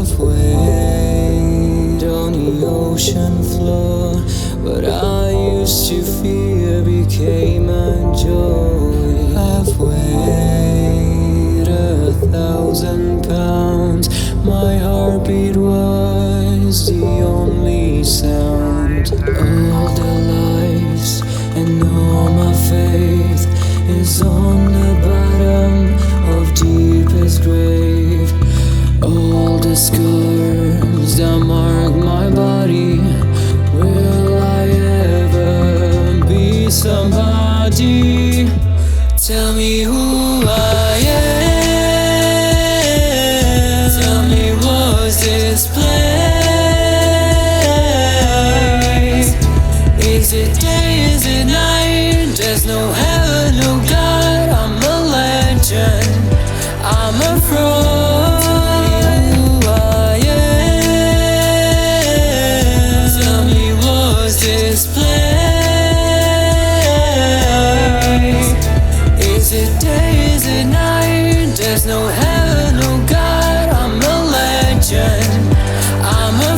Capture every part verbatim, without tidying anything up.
halfway on the ocean floor. What I used to fear became a joy. I've weighed a thousand pounds. My heartbeat was the only sound. All the lies and all my faith is on the bottom of deepest grave. All the scars that mark my body. Will I ever be somebody? Tell me who I am. Tell me, was this place? Is it day, is it night? There's no heaven, no God. I'm a legend, I'm a fraud. This place, is it day, is it night? There's no heaven, no God. I'm a legend, I'm a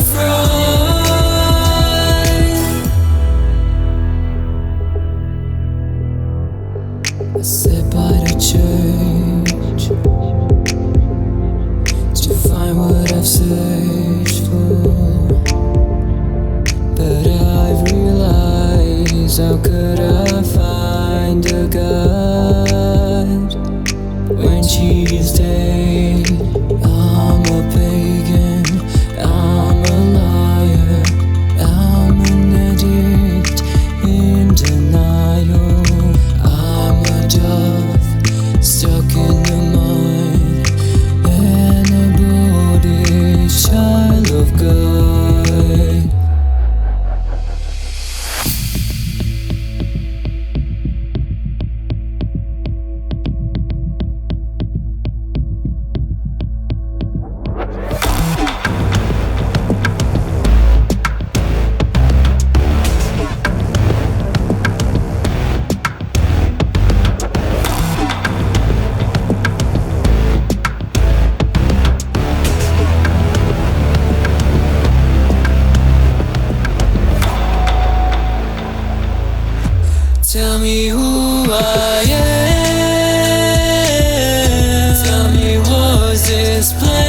fraud. I sit by the church to find what I've searched for, but I've realized, how could I find a God when she's dead? I'm a pagan, I'm a liar, I'm an addict in denial. I'm a dove stuck in the mud, and a bloated child of God. Tell me who I am. Tell me, was this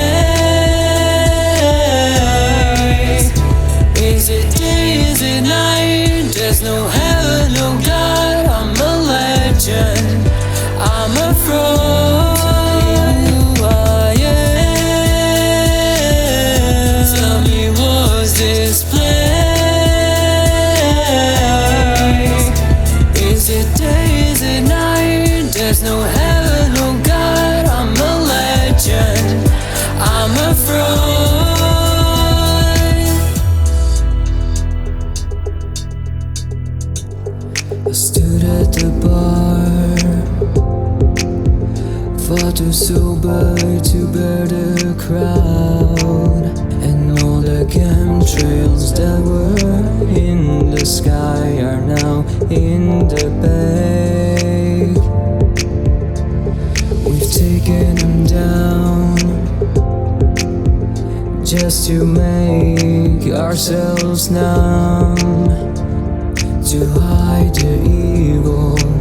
place? Is it day, is it night? There's no heaven, no God. I'm a legend, I'm a fraud. Who I am. Tell me, was this place? Is it day, is it night? There's no heaven, no God. I'm a legend, I'm a fraud. I stood at the bar, far too sober to bear the crowd, and all the chemtrails that were in the sky are now in the bag. We've taken them down just to make ourselves numb, to hide the evil